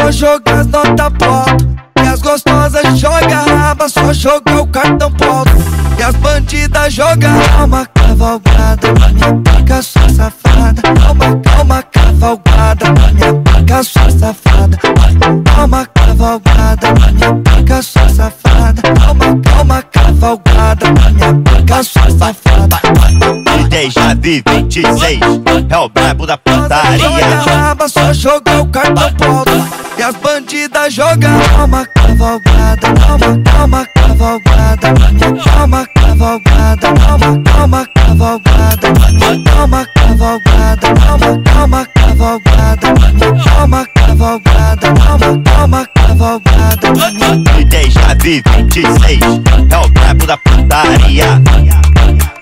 só jogar as notas pro alto. E as gostosas joga raba, só jogar o cartão pro alto. E as bandidas jogam calma, cavalgada na minha pica, sua safada. Calma, calma, cavalgada na minha pica, sua safada. Calma, cavalgada na minha pica, sua safada. Calma, calma, cavalgada na minha pica, sua safada. DJ Javi 26 é o brabo da putaria. Joga raba, só jogar o cartão pro alto. E as bandidas jogam calma, cavalgada. Calma, calma, cavalgada na minha calma, cavalgada. Calma, calma, cavalgada na minha calma, cavalgada. Calma, calma, cavalgada na minha calma, cavalgada. Calma, calma, cavalgada na minha. DJ Javi 26 é o brabo da putaria.